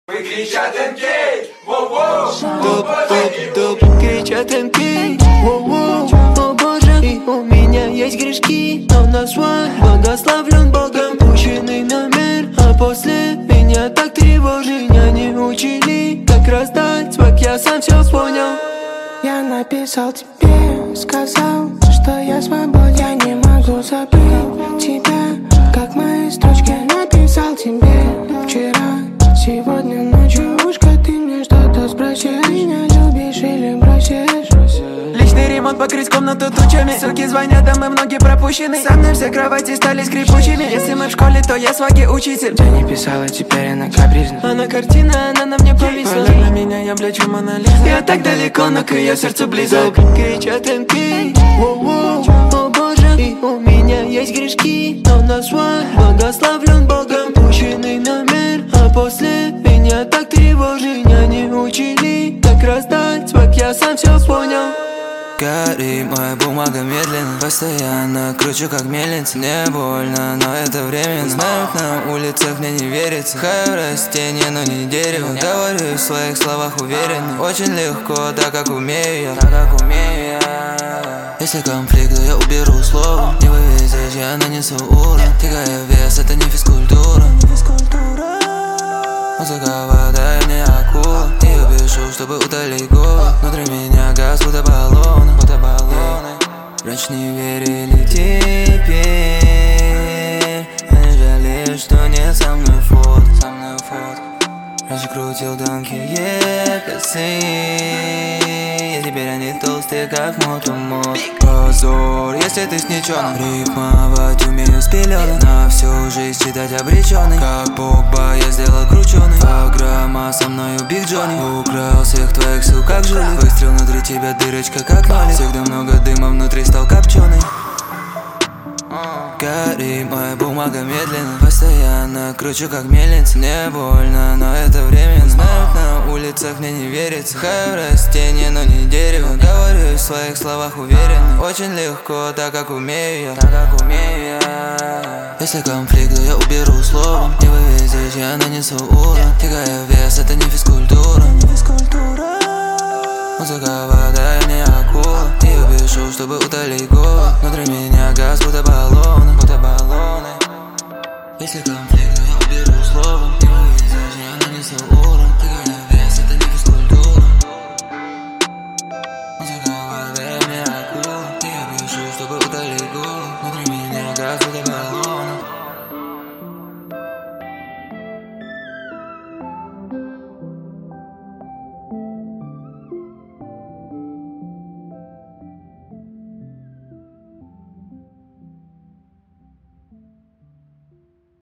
Мы кричат МК, воу-воу, Топ, кричат МК, воу-воу, о боже, и у меня есть грешки, но на свой благословлен Богом пущенный номер. А после меня так тревожно, меня не учили, как раздать свак, я сам все понял. Я написал тебе, сказал, что я свободен. Я не могу забыть тебя, как мои строчки написал тебе вчера. Сегодня ночью ушко ты мне что-то спроси. Меня любишь или бросишь? Личный ремонт, покрыть комнату тучами. Суки звонят, а мы многие пропущены. Со мной все кровати стали скрипучими. Если мы в школе, то я сваги учитель. Ты не писала, теперь она капризна. Она картина, она на мне повисла. Погляд на меня, я блячу Мона Лиза. Я так далеко, но к ее сердцу близок. Кричат МК, воу-воу, о боже, и у меня есть грешки, но на свой благословлен Богом пущенный номер. А после меня так тревожно, меня не учили, как раздать свак, я сам все понял. Гори, моя бумага медленно, постоянно кручу как мельница. Мне больно, но это временно. Знаю, на улицах мне не верится. Хаю растение, но не дерево. Говорю в своих словах уверенно. Очень легко, так как умею я. Если конфликт, то я уберу слово. Не вывезешь, я нанесу урон. Тягая вес, это не физкультура. Музыка, вода, я не акула. Я пишу, чтобы утолить голод. Внутри меня газ, будто баллоны. Раньше не верили теперь. Не жалею, что нет со мной фото. Раньше крутил тонкие косы, а теперь они толстые, как мотомот. Позор, если ты сничёный. Рифмовать умею с пелёной. На всю жизнь читать обречённый. Как Погба я сделал кручёный. Программа со мною Биг Джонни. Украл всех твоих сук, как жулик. Выстрел внутри тебя, дырочка, как нолик. Всегда много дыма, внутри стал копченый. Гори, моя бумага медленно, постоянно кручу как мельница. Мне больно, но это временно. Знаю, на улицах мне не верится. Хаю растение, но не дерево. Говорю в своих словах уверенно. Очень легко, так как умею я. Если конфликт, то я уберу слово. Не вывезешь, я нанесу урон. Тягая вес, это не физкультура. Музыка, вода, я не акула. Я пишу, чтобы утолить голод. Внутри меня газ, будто баллоны. Если конфликт, то я уберу слово. Не вывезешь, я нанесу урон.